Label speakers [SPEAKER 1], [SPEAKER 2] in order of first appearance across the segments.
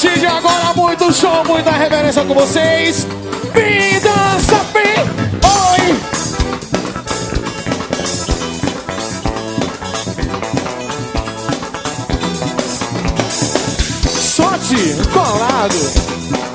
[SPEAKER 1] partir de agora, muito show, muita reverência com vocês. Vem, dança, vem. Oi. Sorte, colado.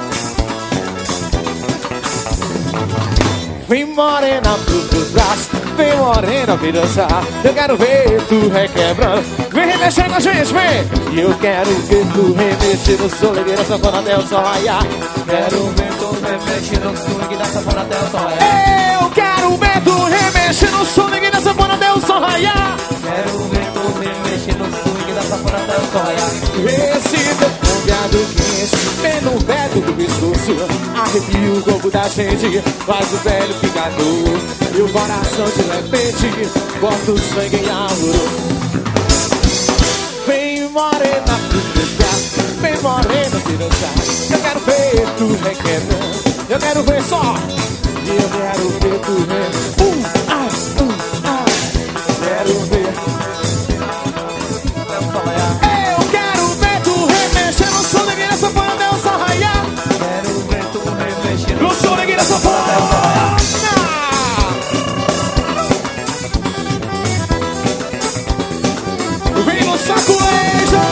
[SPEAKER 1] Vem morena pros braços, vem morena vir dançar. Eu quero ver tu requebrando, vem remexer com a gente, vem. E eu quero ver tu remexer no swing da sanfona até o sol raiar. Quero ver tu remexer no swing da sanfona até o sol raiar. Eu quero ver tu remexer no swing da sanfona até o sol raiar. Quero ver tu remexer no swing da sanfona até o sol raiar. Esse teu folgado quente, vem no vento do pescoço, arrepia o corpo da gente, faz o velho ficar novo e o coração de repente bota o sangue em alvoroço. Vem morena pros meus braços, vem morena vir dançar. Eu quero ver tu requebrando, eu quero ver só. E eu quero ver tu remexendo. Quero ver. Eu quero ver tu remexendo no som da sanfona até o sol raiar. Quero ver tu remexendo no som da sanfona até o sol raiar. Vem no saculejo.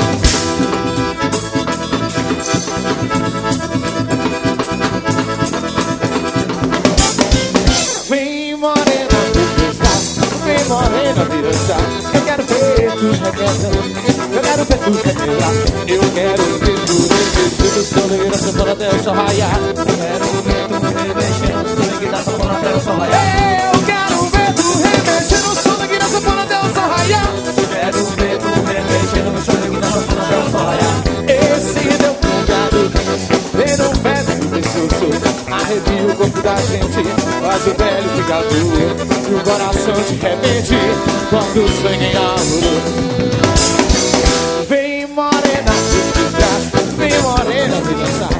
[SPEAKER 1] Vem morena vir dançar, vem morena vir dançar. Eu quero ver tu requebrando, eu quero ver tu requebrar. Eu quero ver tu remexer no swing da sanfona até o sol raiar. Quero ver tu remexer no swing da sanfona até o sol raiar. Eu quero ver tu remexer no swing da sanfona até o sol raiar. Quero ver tu remexer no swing da sanfona até o sol raiar. Esse teu folgado vem no vento do pescoço, arrepia o corpo da gente, faz o velho ficar doido e o coração de repente quando o sangue em alvoroço. Vem morena, vem morena, vem dançar.